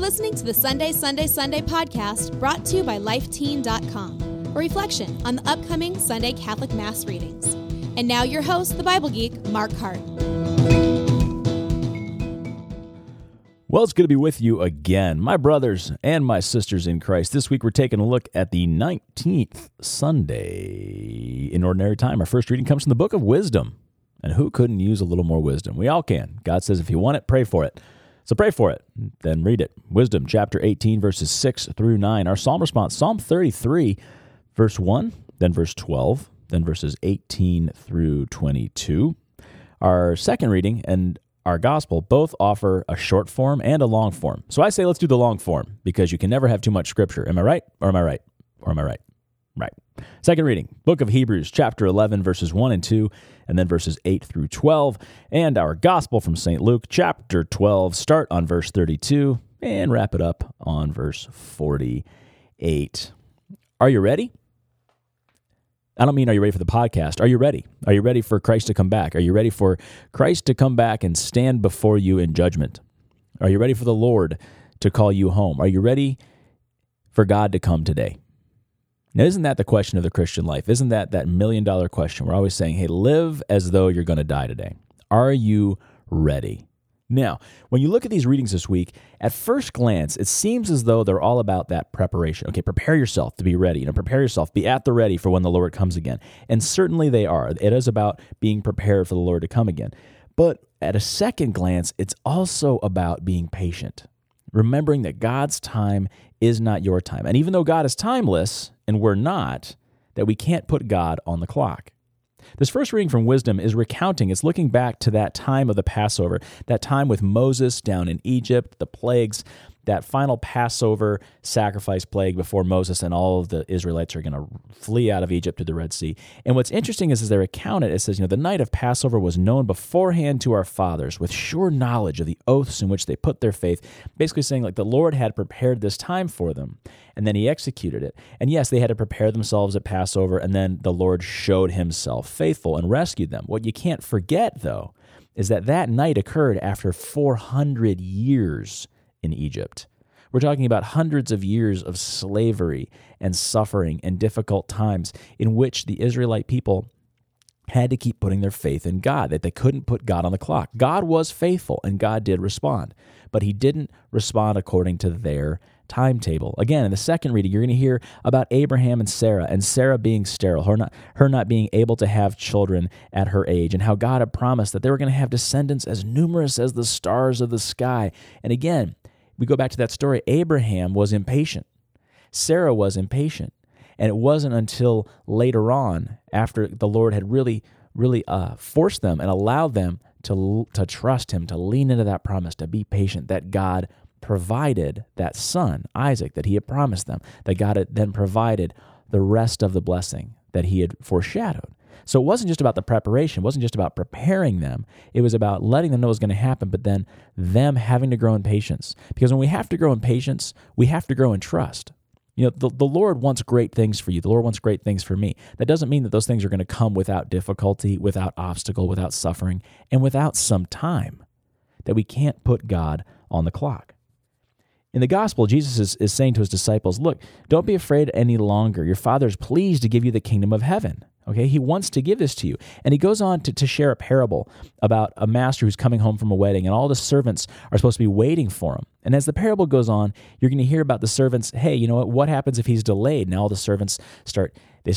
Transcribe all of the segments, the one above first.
listening to the Sunday podcast brought to you by LifeTeen.com, a reflection on the upcoming Sunday Catholic Mass readings. And now your host, the Bible geek, Mark Hart. Well, it's good to be with you again, my brothers and my sisters in Christ. This week we're taking a look at the 19th Sunday in Ordinary Time. Our first reading comes from the Book of Wisdom. And who couldn't use a little more wisdom? We all can. God says if you want it, pray for it. So pray for it, then read it. Wisdom, chapter 18, verses 6 through 9. Our psalm response, Psalm 33, verse 1, then verse 12, then verses 18 through 22. Our second reading and our gospel both offer a short form and a long form. So I say let's do the long form because you can never have too much scripture. Am I right? Or am I right? Or am I right? Right. Second reading, Book of Hebrews, chapter 11, verses 1 and 2, and then verses 8 through 12. And our gospel from St. Luke, chapter 12, start on verse 32 and wrap it up on verse 48. Are you ready? I don't mean are you ready for the podcast. Are you ready? Are you ready for Christ to come back? Are you ready for Christ to come back and stand before you in judgment? Are you ready for the Lord to call you home? Are you ready for God to come today? Now, isn't that the question of the Christian life? Isn't that million-dollar question? We're always saying, hey, live as though you're going to die today. Are you ready? Now, when you look at these readings this week, at first glance, it seems as though they're all about that preparation. Okay, prepare yourself to be ready. Prepare yourself, be at the ready for when the Lord comes again. And certainly they are. It is about being prepared for the Lord to come again. But at a second glance, it's also about being patient, remembering that God's time is not your time. And even though God is timeless, and we're not, that we can't put God on the clock. This first reading from Wisdom is recounting, it's looking back to that time of the Passover, that time with Moses down in Egypt, the plagues, that final Passover sacrifice plague before Moses and all of the Israelites are going to flee out of Egypt to the Red Sea. And what's interesting is as they recount it, it says, the night of Passover was known beforehand to our fathers with sure knowledge of the oaths in which they put their faith, basically saying like the Lord had prepared this time for them, and then he executed it. And yes, they had to prepare themselves at Passover, and then the Lord showed himself faithful and rescued them. What you can't forget, though, is that that night occurred after 400 years in Egypt. We're talking about hundreds of years of slavery and suffering and difficult times in which the Israelite people had to keep putting their faith in God, that they couldn't put God on the clock. God was faithful, and God did respond, but he didn't respond according to their timetable. Again, in the second reading, you're going to hear about Abraham and Sarah being sterile, her not being able to have children at her age, and how God had promised that they were going to have descendants as numerous as the stars of the sky. And again, we go back to that story. Abraham was impatient. Sarah was impatient. And it wasn't until later on, after the Lord had really forced them and allowed them to trust him, to lean into that promise, to be patient, that God provided that son, Isaac, that he had promised them, that God had then provided the rest of the blessing that he had foreshadowed. So it wasn't just about the preparation, it wasn't just about preparing them, it was about letting them know what was going to happen, but then them having to grow in patience. Because when we have to grow in patience, we have to grow in trust. The Lord wants great things for you. The Lord wants great things for me. That doesn't mean that those things are going to come without difficulty, without obstacle, without suffering, and without some time, that we can't put God on the clock. In the gospel, Jesus is saying to his disciples, look, don't be afraid any longer. Your Father is pleased to give you the kingdom of heaven. Okay, he wants to give this to you. And he goes on to share a parable about a master who's coming home from a wedding, and all the servants are supposed to be waiting for him. And as the parable goes on, you're going to hear about the servants, hey, you know what happens if he's delayed? Now all the servants start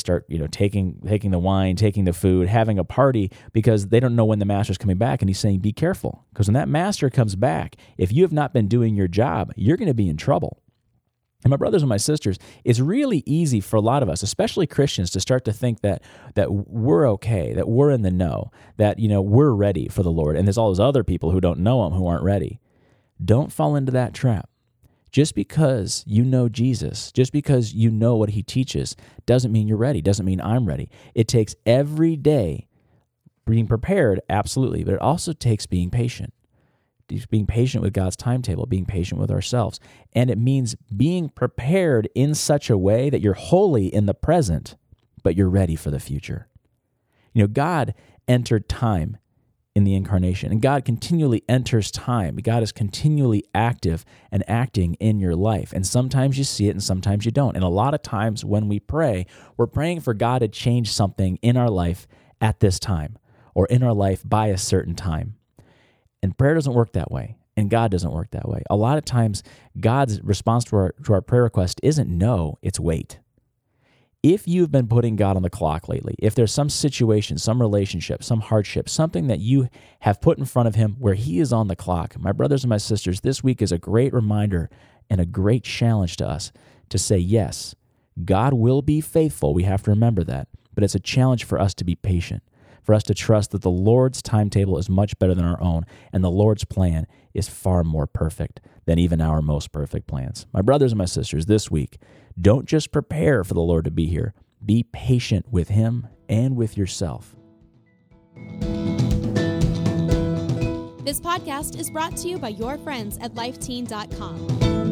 taking the wine, taking the food, having a party because they don't know when the master's coming back. And he's saying, be careful, because when that master comes back, if you have not been doing your job, you're going to be in trouble. And my brothers and my sisters, it's really easy for a lot of us, especially Christians, to start to think that we're okay, that we're in the know, that we're ready for the Lord, and there's all those other people who don't know him who aren't ready. Don't fall into that trap. Just because you know Jesus, just because you know what he teaches, doesn't mean you're ready, doesn't mean I'm ready. It takes every day being prepared, absolutely, but it also takes being patient. Being patient with God's timetable, being patient with ourselves. And it means being prepared in such a way that you're wholly in the present, but you're ready for the future. God entered time in the incarnation. And God continually enters time. God is continually active and acting in your life. And sometimes you see it and sometimes you don't. And a lot of times when we pray, we're praying for God to change something in our life at this time or in our life by a certain time. And prayer doesn't work that way. And God doesn't work that way. A lot of times, God's response to our prayer request isn't no, it's wait. If you've been putting God on the clock lately, if there's some situation, some relationship, some hardship, something that you have put in front of him where he is on the clock, my brothers and my sisters, this week is a great reminder and a great challenge to us to say, yes, God will be faithful. We have to remember that. But it's a challenge for us to be patient, for us to trust that the Lord's timetable is much better than our own, and the Lord's plan is far more perfect than even our most perfect plans. My brothers and my sisters, this week, don't just prepare for the Lord to be here. Be patient with him and with yourself. This podcast is brought to you by your friends at lifeteen.com.